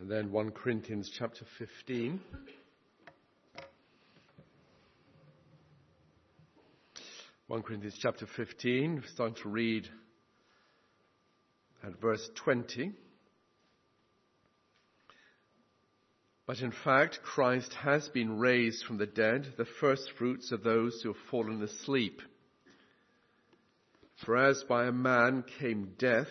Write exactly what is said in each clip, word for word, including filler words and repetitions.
And then First Corinthians chapter fifteen. First Corinthians chapter fifteen, we're starting to read at verse twenty. But in fact, Christ has been raised from the dead, the first fruits of those who have fallen asleep. For as by a man came death,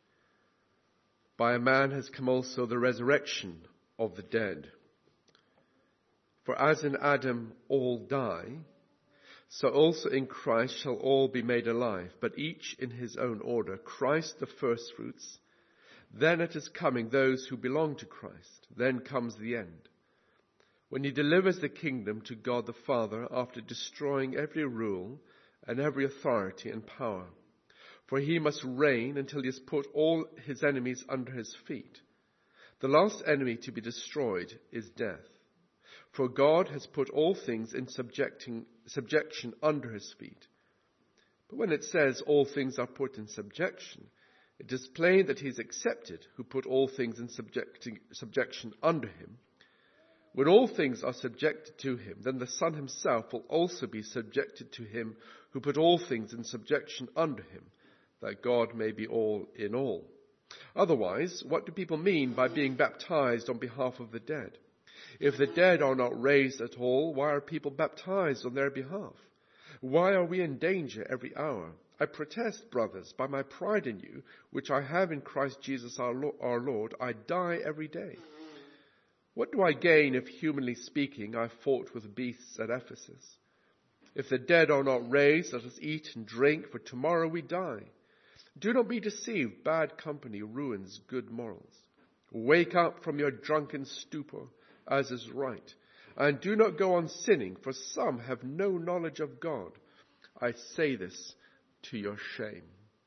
by a man has come also the resurrection of the dead. For as in Adam all die, so also in Christ shall all be made alive, but each in his own order. Christ the firstfruits, then at his coming those who belong to Christ. Then comes the end, when he delivers the kingdom to God the Father after destroying every rule and every authority and power. For he must reign until he has put all his enemies under his feet. The last enemy to be destroyed is death. For God has put all things in subjecting, subjection under his feet. But when it says all things are put in subjection, it is plain that he is accepted who put all things in subjecting, subjection under him. When all things are subjected to him, then the Son himself will also be subjected to him who put all things in subjection under him, that God may be all in all. Otherwise, what do people mean by being baptized on behalf of the dead? If the dead are not raised at all, why are people baptized on their behalf? Why are we in danger every hour? I protest, brothers, by my pride in you, which I have in Christ Jesus our Lord, I die every day. What do I gain if, humanly speaking, I fought with beasts at Ephesus? If the dead are not raised, let us eat and drink, for tomorrow we die. Do not be deceived. Bad company ruins good morals. Wake up from your drunken stupor, as is right, and do not go on sinning, for some have no knowledge of God. I say this to your shame.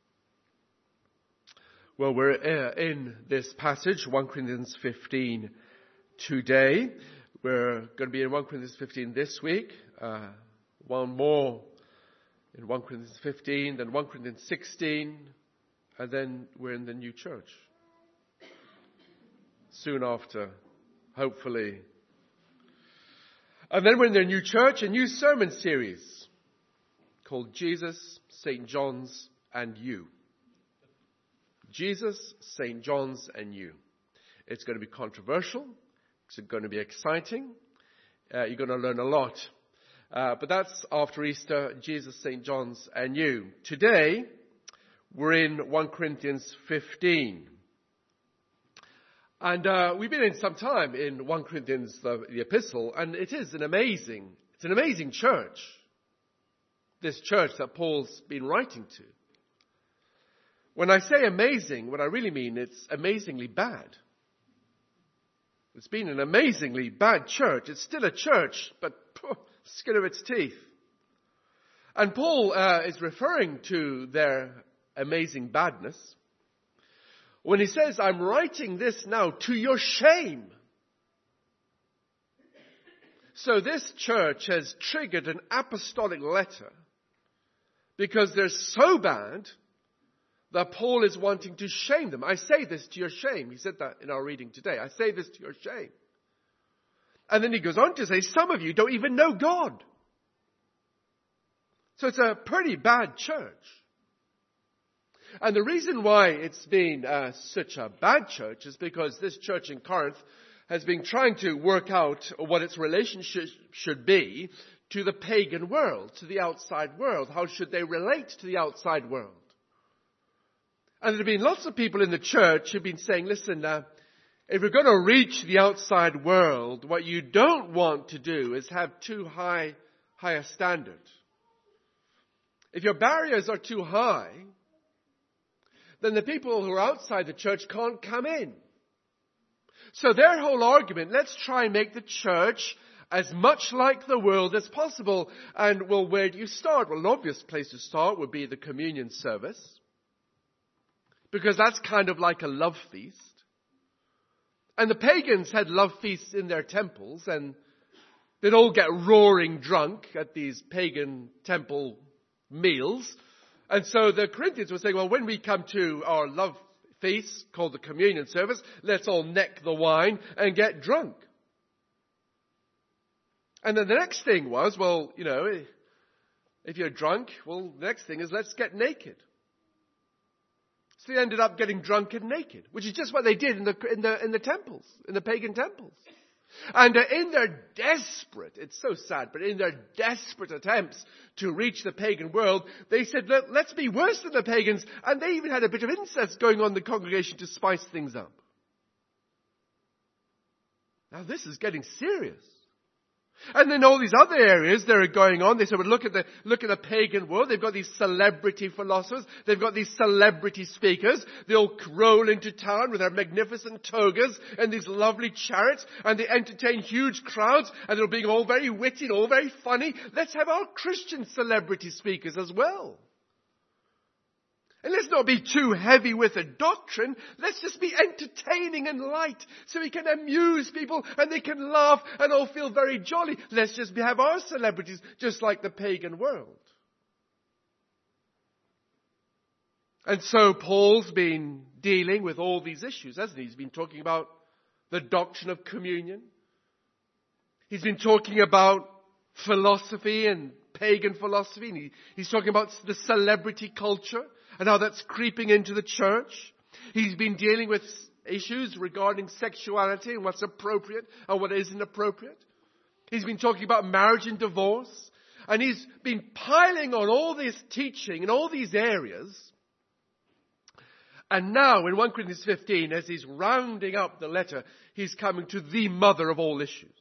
Well, we're in this passage, First Corinthians fifteen, today. We're going to be in First Corinthians fifteen this week. Uh, one more in First Corinthians fifteen, then First Corinthians sixteen, and then we're in the new church. Soon after, hopefully. And then we're in the new church, a new sermon series called Jesus, Saint John's, and You. Jesus, Saint John's, and You. It's going to be controversial. It's going to be exciting. Uh, you're going to learn a lot. Uh, but that's after Easter, Jesus, Saint John's, and You. Today, we're in First Corinthians fifteen. And uh, we've been in some time in First Corinthians, the, the epistle, and it is an amazing, it's an amazing church. This church that Paul's been writing to. When I say amazing, what I really mean, it's amazingly bad. It's been an amazingly bad church. It's still a church, but pooh, skin of its teeth. And Paul uh, is referring to their amazing badness when he says, I'm writing this now to your shame. So this church has triggered an apostolic letter because they're so bad that Paul is wanting to shame them. I say this to your shame. He said that in our reading today. I say this to your shame. And then he goes on to say, some of you don't even know God. So it's a pretty bad church. And the reason why it's been uh, such a bad church is because this church in Corinth has been trying to work out what its relationship should be to the pagan world, to the outside world. How should they relate to the outside world? And there have been lots of people in the church who've been saying, listen, uh, if you're going to reach the outside world, what you don't want to do is have too high, high a standard. If your barriers are too high, then the people who are outside the church can't come in. So their whole argument, let's try and make the church as much like the world as possible. And, well, where do you start? Well, an obvious place to start would be the communion service, because that's kind of like a love feast. And the pagans had love feasts in their temples, and they'd all get roaring drunk at these pagan temple meals. And so the Corinthians were saying, well, when we come to our love feast called the communion service. Let's all neck the wine and get drunk. And then the next thing was, well, you know, if you're drunk, well, the next thing is let's get naked. So they ended up getting drunk and naked, which is just what they did in the in the in the temples, in the pagan temples. And uh, in their desperate, it's so sad, but in their desperate attempts to reach the pagan world, they said, Let, let's be worse than the pagans. And they even had a bit of incest going on in the congregation to spice things up. Now this is getting serious. And then all these other areas that are going on, they said, well, look at the, look at the pagan world. They've got these celebrity philosophers. They've got these celebrity speakers. They all roll into town with their magnificent togas and these lovely chariots, and they entertain huge crowds, and they're being all very witty and all very funny. Let's have our Christian celebrity speakers as well. And let's not be too heavy with the doctrine. Let's just be entertaining and light so we can amuse people and they can laugh and all feel very jolly. Let's just have our celebrities just like the pagan world. And so Paul's been dealing with all these issues, hasn't he? He's been talking about the doctrine of communion. He's been talking about philosophy and pagan philosophy. And he, he's talking about the celebrity culture and how that's creeping into the church. He's been dealing with issues regarding sexuality and what's appropriate and what isn't appropriate. He's been talking about marriage and divorce. And he's been piling on all this teaching in all these areas. And now in First Corinthians fifteen, as he's rounding up the letter, he's coming to the mother of all issues.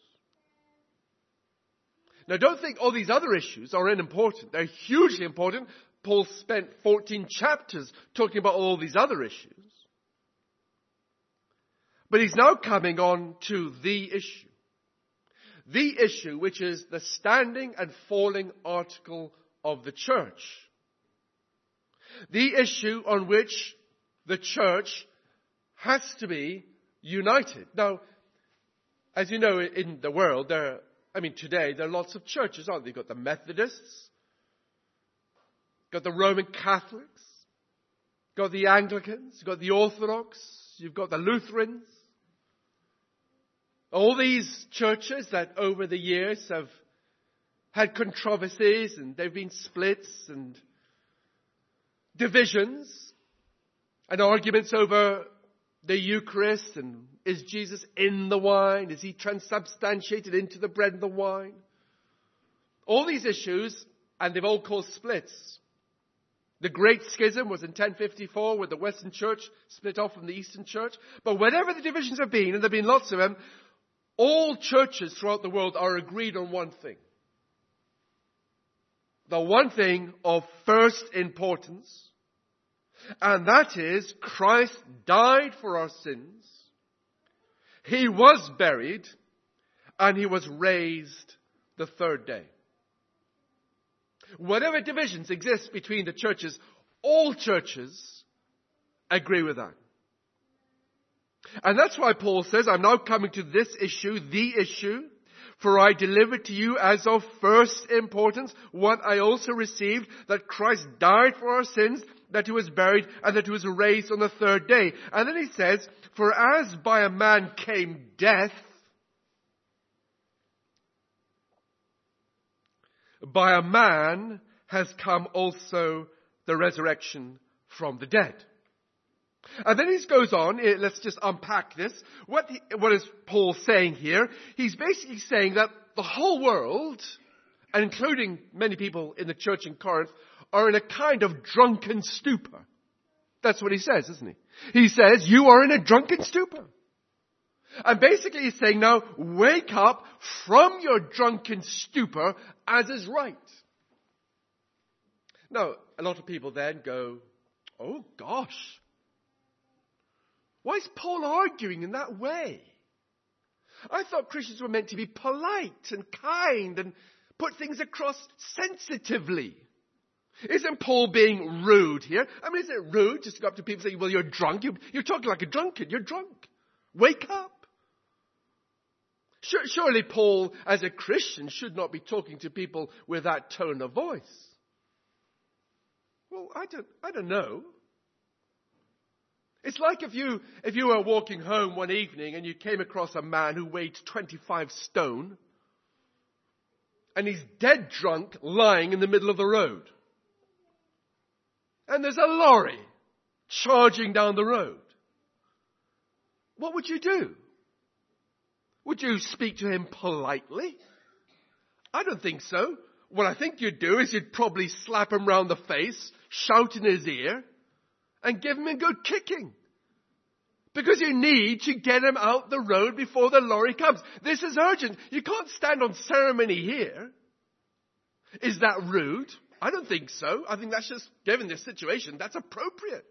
Now don't think all these other issues are unimportant. They're hugely important. Paul spent fourteen chapters talking about all these other issues. But he's now coming on to the issue. The issue which is the standing and falling article of the church. The issue on which the church has to be united. Now, as you know, in the world, there are, I mean, today, there are lots of churches, aren't there? You've got the Methodists, got the Roman Catholics, got the Anglicans, you've got the Orthodox, you've got the Lutherans. All these churches that over the years have had controversies and there have been splits and divisions and arguments over the Eucharist and is Jesus in the wine? Is he transubstantiated into the bread and the wine? All these issues, and they've all caused splits. The Great Schism was in ten fifty-four, where the Western Church split off from the Eastern Church. But whatever the divisions have been, and there have been lots of them, all churches throughout the world are agreed on one thing. The one thing of first importance, and that is Christ died for our sins. He was buried, and he was raised the third day. Whatever divisions exist between the churches, all churches agree with that. And that's why Paul says, I'm now coming to this issue, the issue, for I delivered to you as of first importance what I also received, that Christ died for our sins, that he was buried, and that he was raised on the third day. And then he says, for as by a man came death, by a man has come also the resurrection from the dead. And then he goes on, let's just unpack this. What, he, what is Paul saying here? He's basically saying that the whole world, and including many people in the church in Corinth, are in a kind of drunken stupor. That's what he says, isn't he? He says, you are in a drunken stupor. And basically he's saying, now wake up from your drunken stupor as is right. Now, a lot of people then go, oh gosh, why is Paul arguing in that way? I thought Christians were meant to be polite and kind and put things across sensitively. Isn't Paul being rude here? I mean, isn't it rude just to go up to people and say, well, you're drunk. You're, you're talking like a drunkard. You're drunk. Wake up. Surely Paul, as a Christian, should not be talking to people with that tone of voice. Well, I don't, I don't know. It's like if you, if you were walking home one evening and you came across a man who weighed twenty-five stone and he's dead drunk lying in the middle of the road. And there's a lorry charging down the road. What would you do? Would you speak to him politely? I don't think so. What I think you'd do is you'd probably slap him round the face, shout in his ear, and give him a good kicking. Because you need to get him out the road before the lorry comes. This is urgent. You can't stand on ceremony here. Is that rude? I don't think so. I think that's just, given this situation, that's appropriate.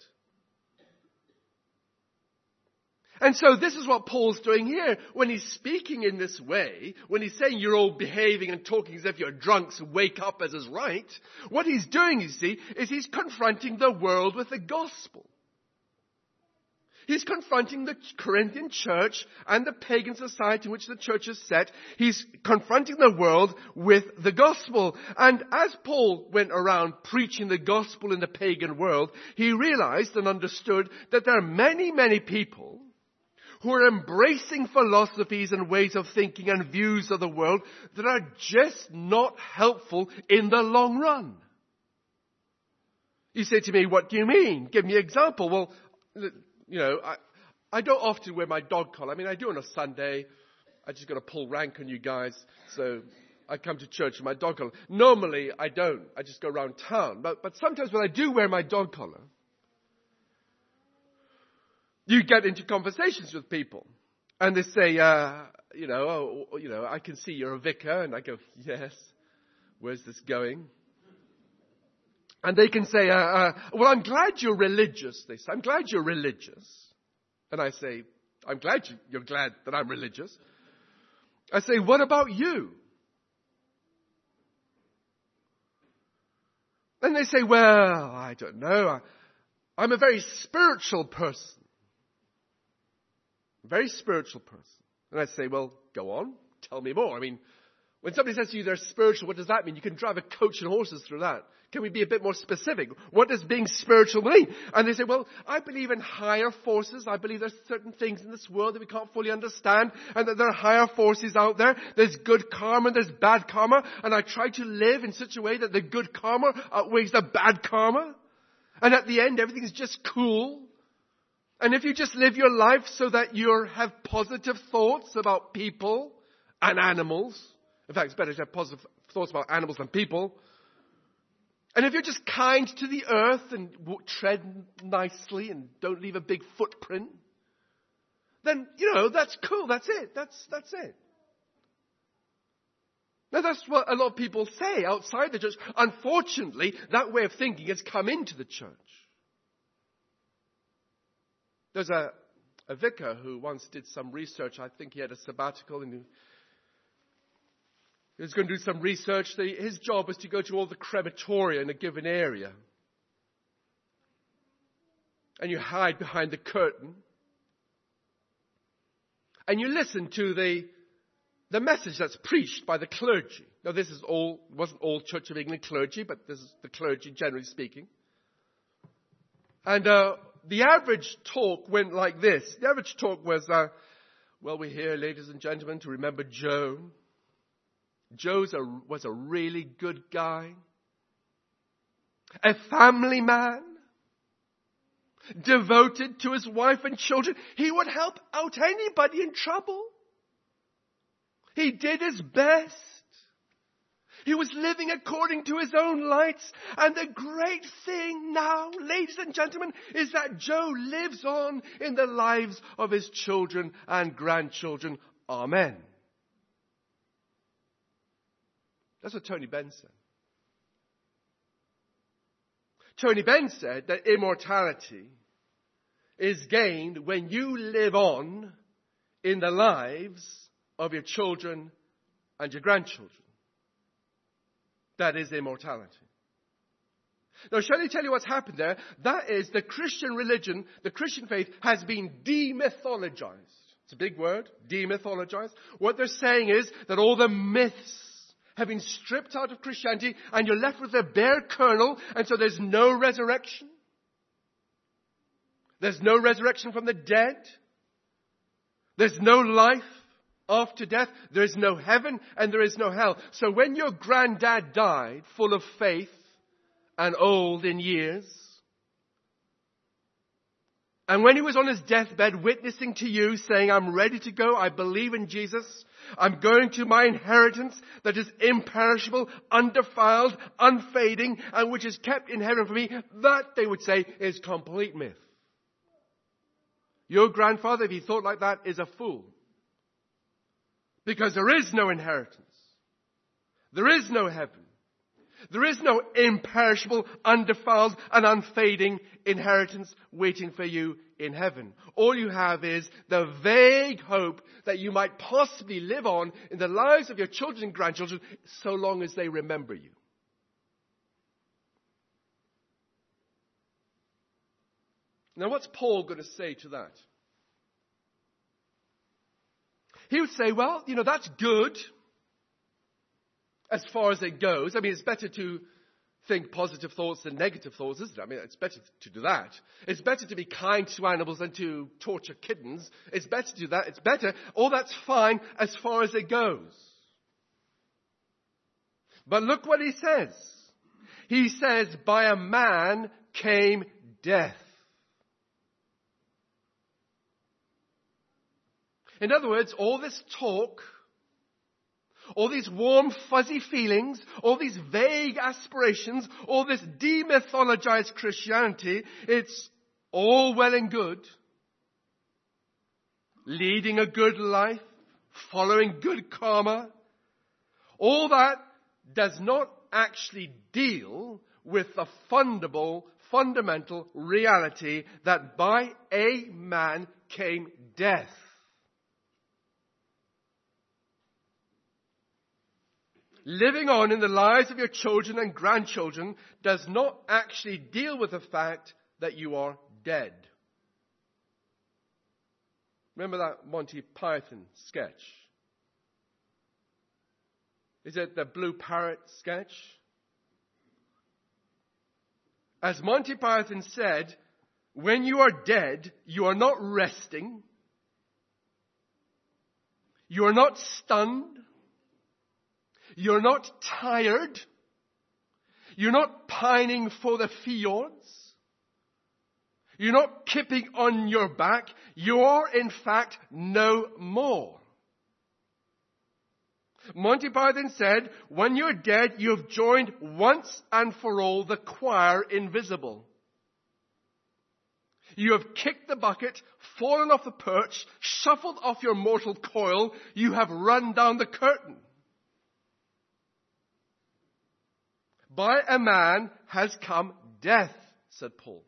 And so this is what Paul's doing here. When he's speaking in this way, when he's saying you're all behaving and talking as if you're drunks who wake up as is right, what he's doing, you see, is he's confronting the world with the gospel. He's confronting the Corinthian church and the pagan society in which the church is set. He's confronting the world with the gospel. And as Paul went around preaching the gospel in the pagan world, he realized and understood that there are many, many people who are embracing philosophies and ways of thinking and views of the world that are just not helpful in the long run. You say to me, what do you mean? Give me an example. Well, you know, I, I don't often wear my dog collar. I mean, I do on a Sunday. I just got to pull rank on you guys. So I come to church in my dog collar. Normally, I don't. I just go around town. But, but sometimes when I do wear my dog collar, you get into conversations with people. And they say, uh, you know, oh, you know, I can see you're a vicar. And I go, yes. Where's this going? And they can say, uh, uh, well, I'm glad you're religious. They say, I'm glad you're religious. And I say, I'm glad you, you're glad that I'm religious. I say, what about you? And they say, well, I don't know. I, I'm a very spiritual person. Very spiritual person. And I say, well, go on. Tell me more. I mean, when somebody says to you they're spiritual, what does that mean? You can drive a coach and horses through that. Can we be a bit more specific? What does being spiritual mean? And they say, well, I believe in higher forces. I believe there's certain things in this world that we can't fully understand, and that there are higher forces out there. There's good karma and there's bad karma. And I try to live in such a way that the good karma outweighs the bad karma. And at the end, everything is just cool. And if you just live your life so that you have positive thoughts about people and animals, in fact, it's better to have positive thoughts about animals than people. And if you're just kind to the earth and tread nicely and don't leave a big footprint, then, you know, that's cool. That's it. That's, that's it. Now, that's what a lot of people say outside the church. Unfortunately, that way of thinking has come into the church. There's a, a vicar who once did some research. I think he had a sabbatical and he He was going to do some research. His job was to go to all the crematoria in a given area. And you hide behind the curtain. And you listen to the, the message that's preached by the clergy. Now this is all, wasn't all Church of England clergy, but this is the clergy generally speaking. And uh, the average talk went like this. The average talk was, uh, well, we're here, ladies and gentlemen, to remember Joe. Joe was a really good guy, a family man, devoted to his wife and children. He would help out anybody in trouble. He did his best. He was living according to his own lights. And the great thing now, ladies and gentlemen, is that Joe lives on in the lives of his children and grandchildren. Amen. That's what Tony Benn said. Tony Benn said that immortality is gained when you live on in the lives of your children and your grandchildren. That is immortality. Now, shall I tell you what's happened there? That is, the Christian religion, the Christian faith, has been demythologized. It's a big word, demythologized. What they're saying is that all the myths have been stripped out of Christianity, and you're left with a bare kernel, and so there's no resurrection. There's no resurrection from the dead. There's no life after death. There is no heaven and there is no hell. So when your granddad died, full of faith and old in years, and when he was on his deathbed witnessing to you, saying, I'm ready to go, I believe in Jesus, I'm going to my inheritance that is imperishable, undefiled, unfading, and which is kept in heaven for me, that, they would say, is complete myth. Your grandfather, if he thought like that, is a fool. Because there is no inheritance. There is no heaven. There is no imperishable, undefiled, and unfading inheritance waiting for you in heaven. All you have is the vague hope that you might possibly live on in the lives of your children and grandchildren so long as they remember you. Now, what's Paul going to say to that? He would say, well, you know, that's good as far as it goes. I mean, it's better to think positive thoughts than negative thoughts, isn't it? I mean, it's better to do that. It's better to be kind to animals than to torture kittens. It's better to do that. It's better. All that's fine as far as it goes. But look what he says. He says, by a man came death. In other words, all this talk, all these warm, fuzzy feelings, all these vague aspirations, all this demythologized Christianity, it's all well and good. Leading a good life, following good karma. All that does not actually deal with the fundamental, fundamental reality that by a man came death. Living on in the lives of your children and grandchildren does not actually deal with the fact that you are dead. Remember that Monty Python sketch? Is it the Blue Parrot sketch? As Monty Python said, when you are dead, you are not resting. You are not stunned. You're not tired. You're not pining for the fjords. You're not kipping on your back. You're, in fact, no more. Monty Python said, when you're dead, you have joined once and for all the choir invisible. You have kicked the bucket, fallen off the perch, shuffled off your mortal coil. You have run down the curtain. By a man has come death, said Paul.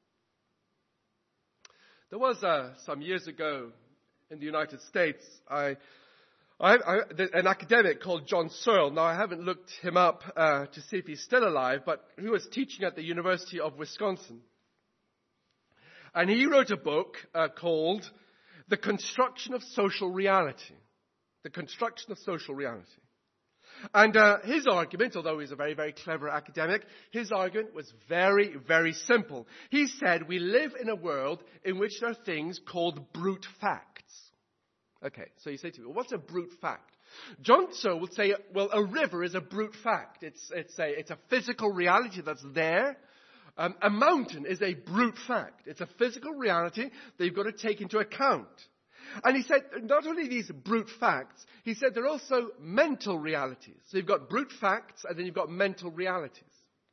There was uh, some years ago in the United States, I, I, I, an academic called John Searle. Now, I haven't looked him up uh, to see if he's still alive, but he was teaching at the University of Wisconsin. And he wrote a book uh, called The Construction of Social Reality. The Construction of Social Reality. And uh, his argument, although he's a very, very clever academic, his argument was very, very simple. He said we live in a world in which there are things called brute facts. Okay, so you say to me, well, what's a brute fact? John Searle would say, well, a river is a brute fact. It's, it's, a, it's a physical reality that's there. Um, a mountain is a brute fact. It's a physical reality that you've got to take into account. And he said, not only these brute facts, he said they're also mental realities. So you've got brute facts and then you've got mental realities.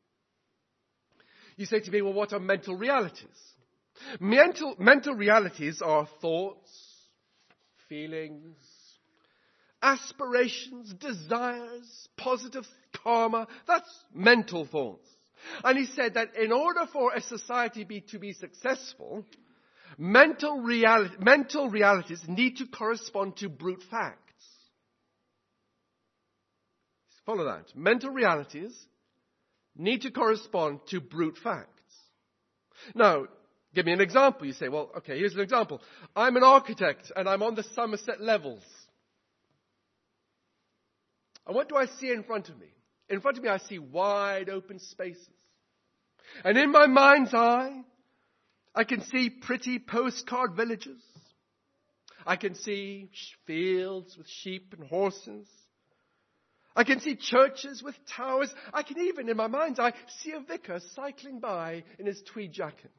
You say to me, well, what are mental realities? Mental, mental realities are thoughts, feelings, aspirations, desires, positive karma. That's mental thoughts. And he said that in order for a society be, to be successful, Mental, reality, mental realities need to correspond to brute facts. Follow that. Mental realities need to correspond to brute facts. Now, give me an example. You say, well, okay, here's an example. I'm an architect and I'm on the Somerset levels. And what do I see in front of me? In front of me, I see wide open spaces. And in my mind's eye, I can see pretty postcard villages. I can see fields with sheep and horses. I can see churches with towers. I can even, in my mind's eye, see a vicar cycling by in his tweed jacket.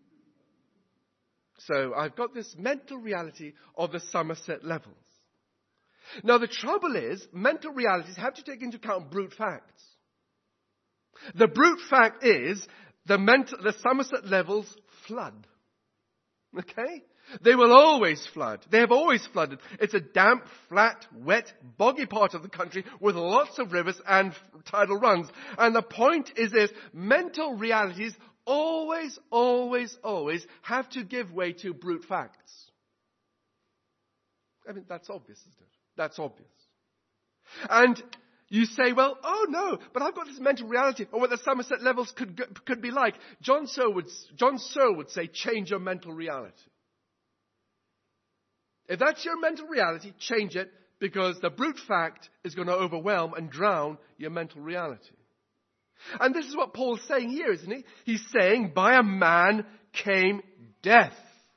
So I've got this mental reality of the Somerset levels. Now the trouble is, mental realities have to take into account brute facts. The brute fact is, the, mental, the Somerset levels flood. Okay? They will always flood. They have always flooded. It's a damp, flat, wet, boggy part of the country with lots of rivers and tidal runs. And the point is this, mental realities always, always, always have to give way to brute facts. I mean, that's obvious, isn't it? That's obvious. And you say, well, oh no, but I've got this mental reality of what the Somerset levels could could be like. John Searle would, John Searle would say, change your mental reality. If that's your mental reality, change it, because the brute fact is going to overwhelm and drown your mental reality. And this is what Paul's saying here, isn't he? He's saying, by a man came death.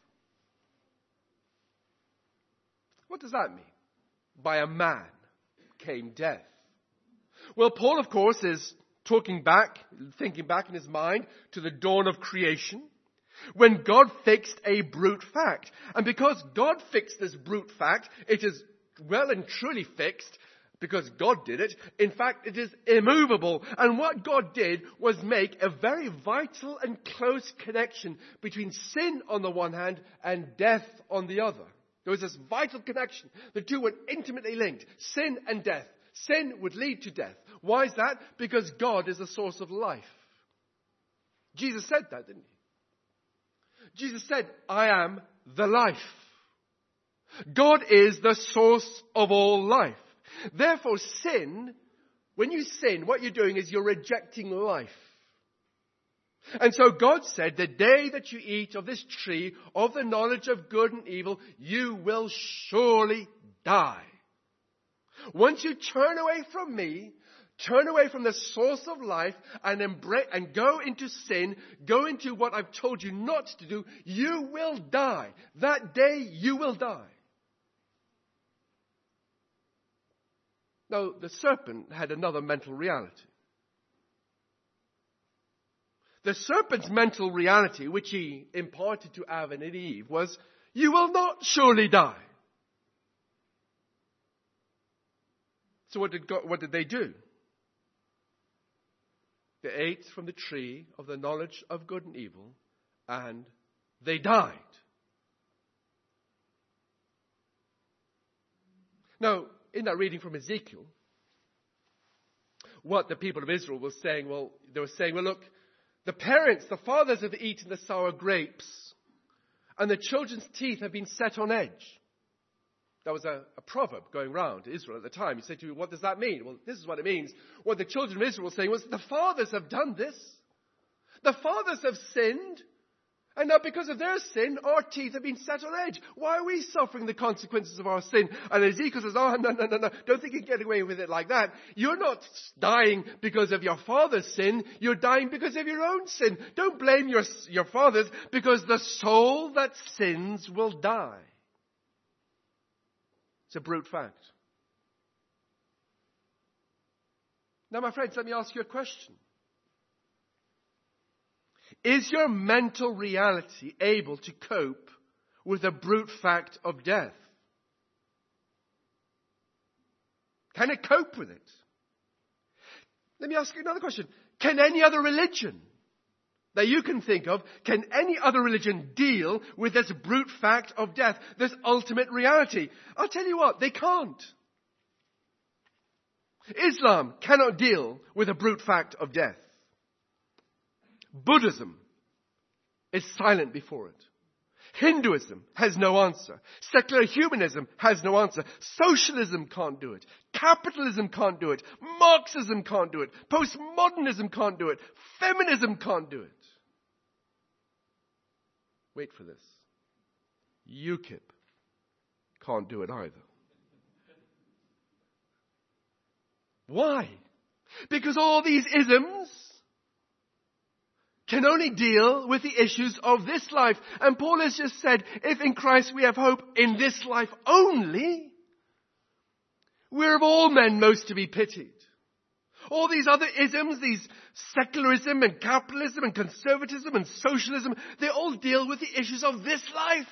What does that mean? By a man came death. Well, Paul, of course, is talking back, thinking back in his mind to the dawn of creation, when God fixed a brute fact. And because God fixed this brute fact, it is well and truly fixed because God did it. In fact, it is immovable. And what God did was make a very vital and close connection between sin on the one hand and death on the other. There was this vital connection. The two were intimately linked. Sin and death. Sin would lead to death. Why is that? Because God is the source of life. Jesus said that, didn't he? Jesus said, I am the life. God is the source of all life. Therefore, sin, when you sin, what you're doing is you're rejecting life. And so God said, the day that you eat of this tree, of the knowledge of good and evil, you will surely die. Once you turn away from me, turn away from the source of life and embrace and go into sin, go into what I've told you not to do, you will die. That day you will die. Now, the serpent had another mental reality. The serpent's mental reality, which he imparted to Adam and Eve, was, you will not surely die. So what did God, what did they do? They ate from the tree of the knowledge of good and evil, and they died. Now, in that reading from Ezekiel, what the people of Israel were saying, well, they were saying, well, look, the parents, the fathers have eaten the sour grapes, and the children's teeth have been set on edge. That was a, a proverb going round Israel at the time. You say to me, what does that mean? Well, this is what it means. What the children of Israel were saying was, the fathers have done this. The fathers have sinned. And now because of their sin, our teeth have been set on edge. Why are we suffering the consequences of our sin? And Ezekiel says, oh, no, no, no, no. Don't think you can get away with it like that. You're not dying because of your father's sin. You're dying because of your own sin. Don't blame your, your fathers, because the soul that sins will die. It's a brute fact. Now, my friends, let me ask you a question. Is your mental reality able to cope with the brute fact of death? Can it cope with it? Let me ask you another question. Can any other religion that you can think of, can any other religion deal with this brute fact of death, this ultimate reality? I'll tell you what, they can't. Islam cannot deal with the brute fact of death. Buddhism is silent before it. Hinduism has no answer. Secular humanism has no answer. Socialism can't do it. Capitalism can't do it. Marxism can't do it. Postmodernism can't do it. Feminism can't do it. Wait for this. UKIP can't do it either. Why? Because all these isms can only deal with the issues of this life. And Paul has just said, if in Christ we have hope in this life only, we're of all men most to be pitied. All these other isms, these secularism and capitalism and conservatism and socialism, they all deal with the issues of this life.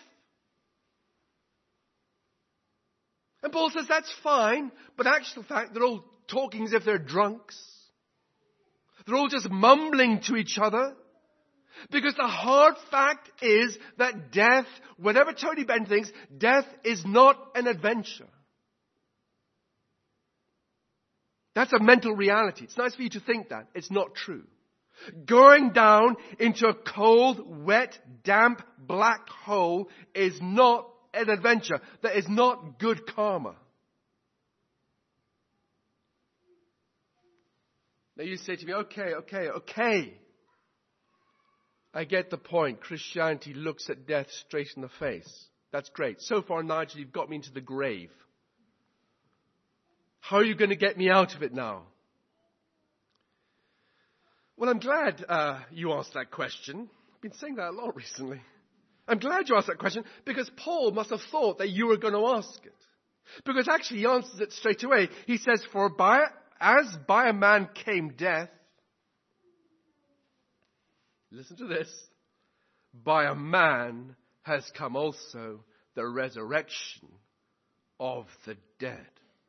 And Paul says that's fine, but in actual fact, they're all talking as if they're drunks. They're all just mumbling to each other. Because the hard fact is that death, whatever Tony Benn thinks, death is not an adventure. That's a mental reality. It's nice for you to think that. It's not true. Going down into a cold, wet, damp, black hole is not an adventure. That is not good karma. Now you say to me, okay, okay, okay. I get the point. Christianity looks at death straight in the face. That's great. So far, Nigel, you've got me into the grave. How are you going to get me out of it now? Well, I'm glad uh, you asked that question. I've been saying that a lot recently. I'm glad you asked that question because Paul must have thought that you were going to ask it. Because actually he answers it straight away. He says, for by, as by a man came death, listen to this, by a man has come also the resurrection of the dead.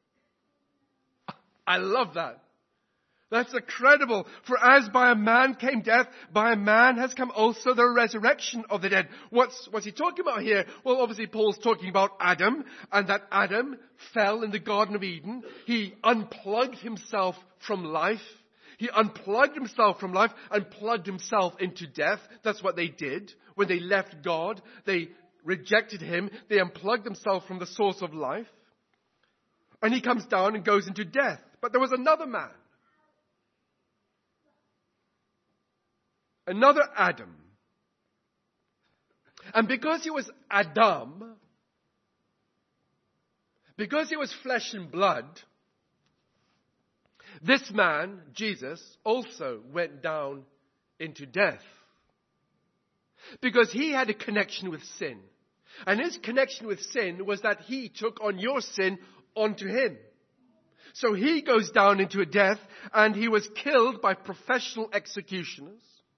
I love that. That's incredible. For as by a man came death, by a man has come also the resurrection of the dead. What's, what's he talking about here? Well, obviously Paul's talking about Adam, and that Adam fell in the Garden of Eden. He unplugged himself from life. He unplugged himself from life and plugged himself into death. That's what they did. When they left God, they rejected him. They unplugged themselves from the source of life. And he comes down and goes into death. But there was another man. Another Adam. And because he was Adam, because he was flesh and blood, this man, Jesus, also went down into death. Because he had a connection with sin. And his connection with sin was that he took on your sin onto him. So he goes down into a death, and he was killed by professional executioners.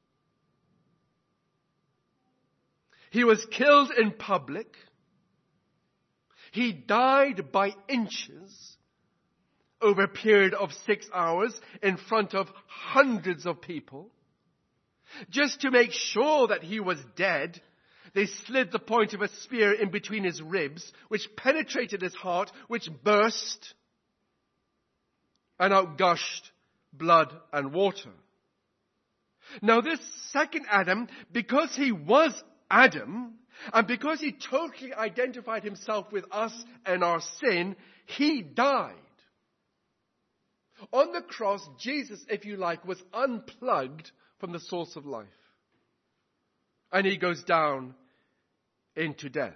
He was killed in public. He died by inches over a period of six hours in front of hundreds of people. Just to make sure that he was dead, they slid the point of a spear in between his ribs, which penetrated his heart, which burst, and out gushed blood and water. Now this second Adam, because he was Adam, and because he totally identified himself with us and our sin, he died. On the cross, Jesus, if you like, was unplugged from the source of life. And he goes down into death.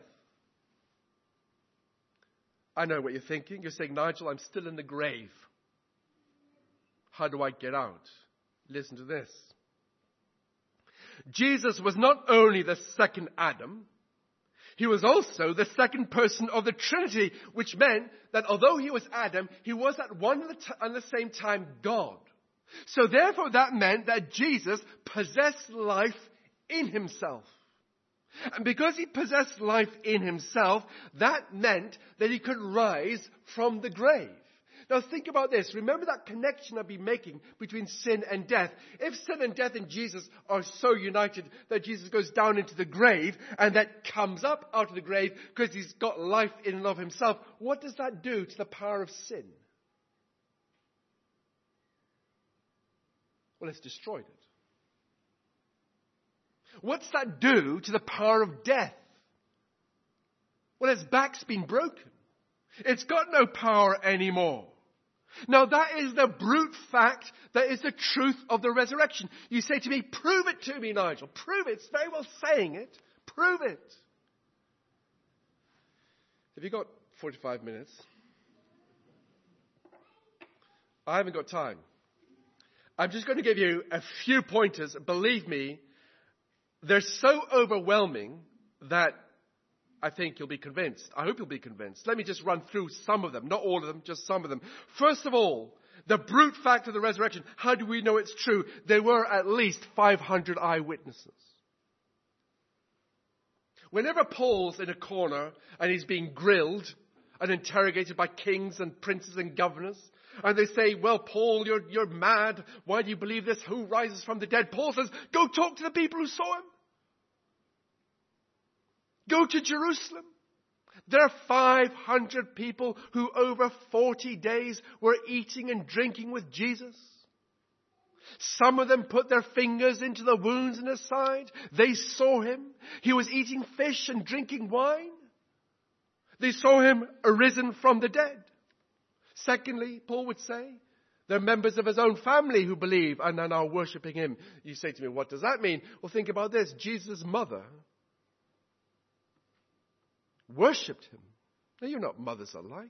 I know what you're thinking. You're saying, Nigel, I'm still in the grave. How do I get out? Listen to this. Jesus was not only the second Adam, he was also the second person of the Trinity, which meant that although he was Adam, he was at one and the same time God. So therefore that meant that Jesus possessed life in himself. And because he possessed life in himself, that meant that he could rise from the grave. Now think about this. Remember that connection I've been making between sin and death. If sin and death and Jesus are so united that Jesus goes down into the grave and that comes up out of the grave because he's got life in and of himself, what does that do to the power of sin? Well, it's destroyed it. What's that do to the power of death? Well, its back's been broken. It's got no power anymore. Now that is the brute fact, that is the truth of the resurrection. You say to me, prove it to me, Nigel. Prove it. It's very well saying it. Prove it. Have you got forty-five minutes? I haven't got time. I'm just going to give you a few pointers. Believe me, they're so overwhelming that I think you'll be convinced. I hope you'll be convinced. Let me just run through some of them. Not all of them, just some of them. First of all, the brute fact of the resurrection. How do we know it's true? There were at least five hundred eyewitnesses. Whenever Paul's in a corner and he's being grilled and interrogated by kings and princes and governors, and they say, well, Paul, you're, you're mad. Why do you believe this? Who rises from the dead? Paul says, go talk to the people who saw him. Go to Jerusalem. There are five hundred people who over forty days were eating and drinking with Jesus. Some of them put their fingers into the wounds in his side. They saw him. He was eating fish and drinking wine. They saw him arisen from the dead. Secondly, Paul would say, there are members of his own family who believe and are now worshipping him. You say to me, what does that mean? Well, think about this. Jesus' mother worshipped him. Now, you're not mothers alike.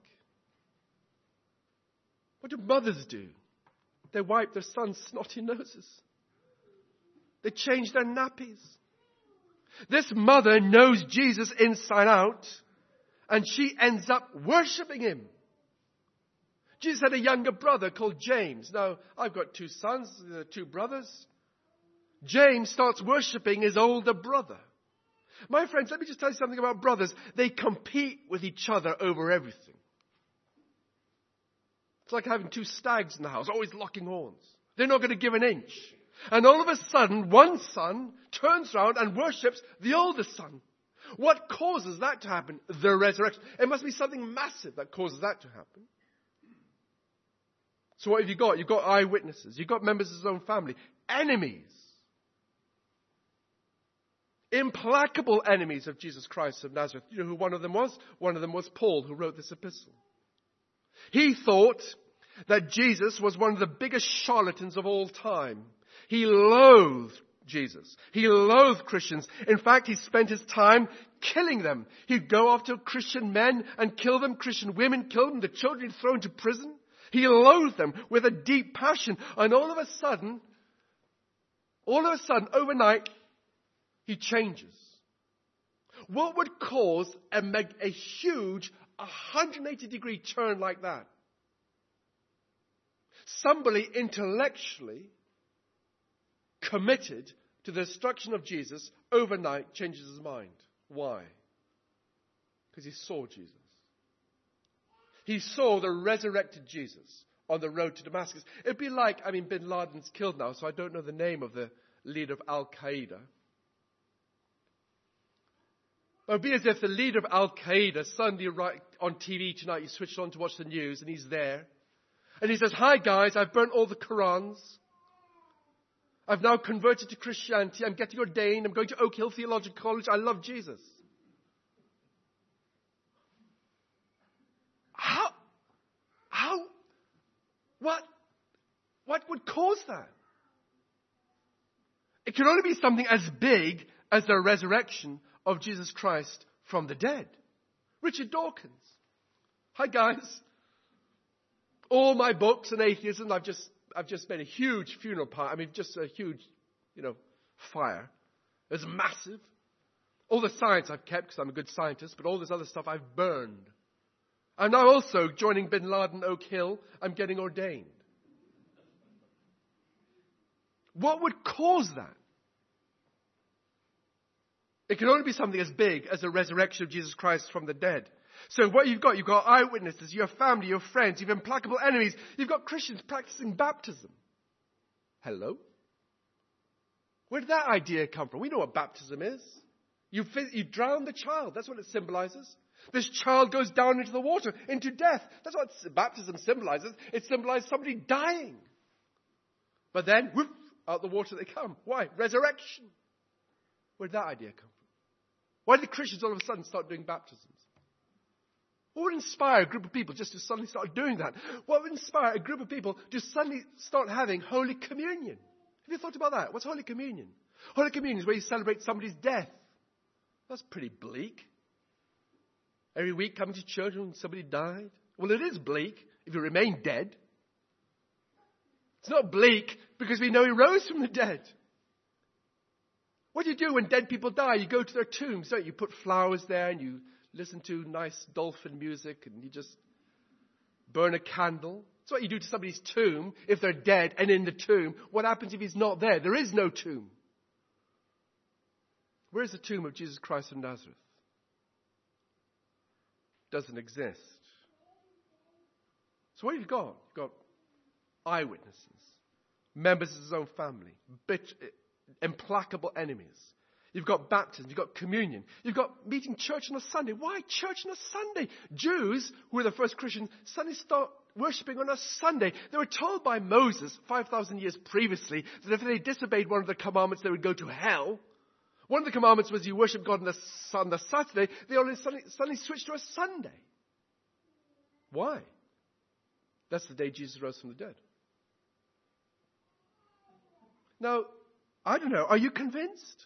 What do mothers do? They wipe their sons' snotty noses. They change their nappies. This mother knows Jesus inside out, and she ends up worshipping him. Jesus had a younger brother called James. Now, I've got two sons, two brothers. James starts worshipping his older brother. My friends, let me just tell you something about brothers. They compete with each other over everything. It's like having two stags in the house, always locking horns. They're not going to give an inch. And all of a sudden, one son turns around and worships the older son. What causes that to happen? The resurrection. It must be something massive that causes that to happen. So what have you got? You've got eyewitnesses. You've got members of his own family. Enemies. Implacable enemies of Jesus Christ of Nazareth. You know who one of them was? One of them was Paul, who wrote this epistle. He thought that Jesus was one of the biggest charlatans of all time. He loathed Jesus. He loathed Christians. In fact, he spent his time killing them. He'd go after Christian men and kill them, Christian women, kill them, the children thrown into prison. He loathed them with a deep passion. And all of a sudden, all of a sudden, overnight, he changes. What would cause a, a huge one hundred eighty degree turn like that? Somebody intellectually committed to the destruction of Jesus overnight changes his mind. Why? Because he saw Jesus. He saw the resurrected Jesus on the road to Damascus. It'd be like, I mean, bin Laden's killed now, so I don't know the name of the leader of Al-Qaeda. It would be as if the leader of Al-Qaeda suddenly right on T V tonight, you switched on to watch the news, and he's there. And he says, hi guys, I've burnt all the Qurans. I've now converted to Christianity. I'm getting ordained. I'm going to Oak Hill Theological College. I love Jesus. How? How? What? What would cause that? It can only be something as big as the resurrection of Jesus Christ from the dead. Richard Dawkins. Hi guys. All my books on atheism, I've just I've just made a huge funeral party. I mean, just a huge, you know, fire. It's massive. All the science I've kept because I'm a good scientist, but all this other stuff I've burned. I'm now also joining bin Laden Oak Hill. I'm getting ordained. What would cause that? It can only be something as big as the resurrection of Jesus Christ from the dead. So what you've got, you've got eyewitnesses, you have family, you have friends, you have implacable enemies. You've got Christians practicing baptism. Hello? Where did that idea come from? We know what baptism is. You, you drown the child. That's what it symbolizes. This child goes down into the water, into death. That's what baptism symbolizes. It symbolizes somebody dying. But then, whoop, out the water they come. Why? Resurrection. Where did that idea come from? Why did Christians all of a sudden start doing baptisms? What would inspire a group of people just to suddenly start doing that? What would inspire a group of people to suddenly start having Holy Communion? Have you thought about that? What's Holy Communion? Holy Communion is where you celebrate somebody's death. That's pretty bleak. Every week coming to church when somebody died. Well, it is bleak if you remain dead. It's not bleak because we know he rose from the dead. What do you do when dead people die? You go to their tombs, don't you? You put flowers there and you listen to nice dolphin music and you just burn a candle. That's what you do to somebody's tomb if they're dead and in the tomb. What happens if he's not there? There is no tomb. Where is the tomb of Jesus Christ of Nazareth? Doesn't exist. So what have you got? You've got eyewitnesses, members of his own family, bit, implacable enemies. You've got baptism, you've got communion, you've got meeting church on a Sunday. Why church on a Sunday? Jews, who were the first Christians, suddenly start worshipping on a Sunday. They were told by Moses five thousand years previously that if they disobeyed one of the commandments, they would go to hell. One of the commandments was you worship God on the, on the Saturday. They only suddenly, suddenly switched to a Sunday. Why? That's the day Jesus rose from the dead. Now, I don't know. Are you convinced?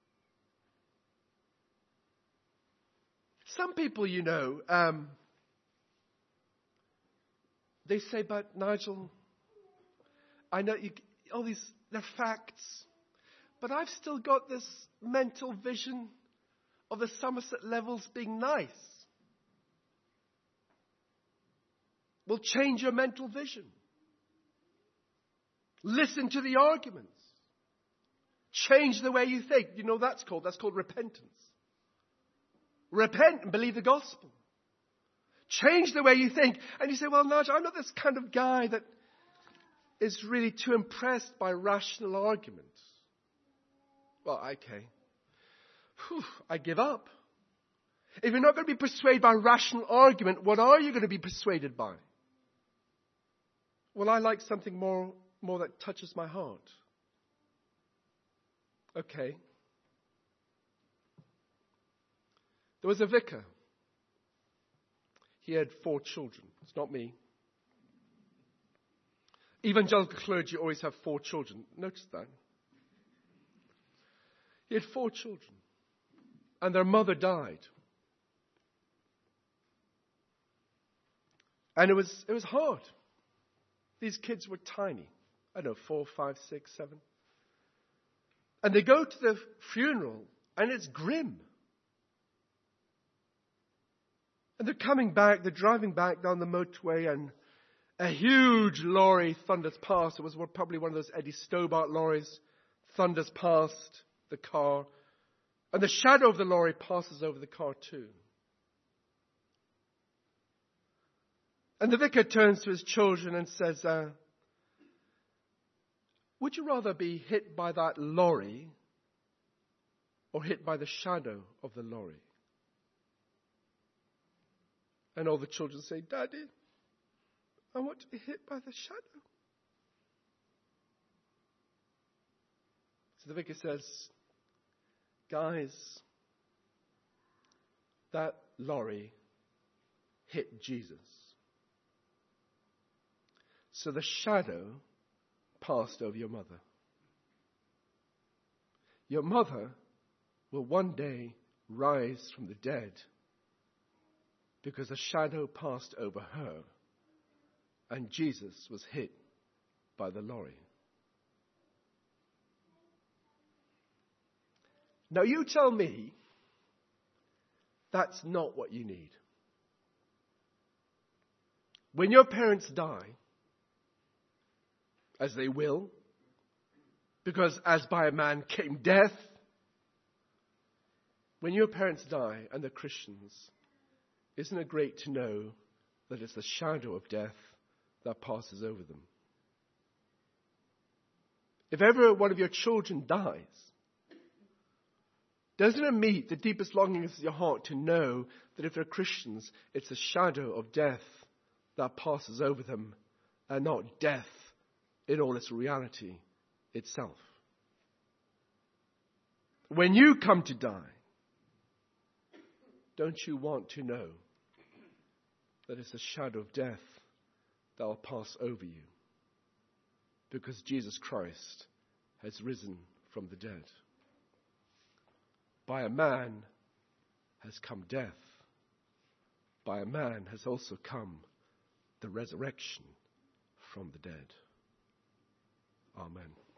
Some people, you know, um, they say, but Nigel, I know you, all these, they're facts, but I've still got this mental vision of the Somerset levels being nice. Will change your mental vision. Listen to the arguments. Change the way you think. You know that's called, that's called repentance. Repent and believe the gospel. Change the way you think. And you say, well, Nigel, I'm not this kind of guy that is really too impressed by rational arguments. Well, okay. Whew, I give up. If you're not going to be persuaded by rational argument, what are you going to be persuaded by? Well, I like something more, more that touches my heart. Okay. There was a vicar. He had four children. It's not me. Evangelical clergy always have four children. Notice that. He had four children. And their mother died. And it was, it was hard. These kids were tiny. I don't know, four, five, six, seven. And they go to the funeral, and it's grim. And they're coming back, they're driving back down the motorway, and a huge lorry thunders past. It was probably one of those Eddie Stobart lorries, thunders past the car. And the shadow of the lorry passes over the car too. And the vicar turns to his children and says, uh, would you rather be hit by that lorry or hit by the shadow of the lorry? And all the children say, Daddy, I want to be hit by the shadow. So the vicar says, guys, that lorry hit Jesus. So the shadow passed over your mother. Your mother will one day rise from the dead because a shadow passed over her and Jesus was hit by the lorry. Now you tell me that's not what you need. When your parents die, as they will, because as by a man came death, when your parents die and they're Christians, isn't it great to know that it's the shadow of death that passes over them? If ever one of your children dies, doesn't it meet the deepest longings of your heart to know that if they're Christians, it's the shadow of death that passes over them and not death in all its reality itself? When you come to die, don't you want to know that it's the shadow of death that will pass over you? Because Jesus Christ has risen from the dead. By a man has come death. By a man has also come the resurrection from the dead. Amen.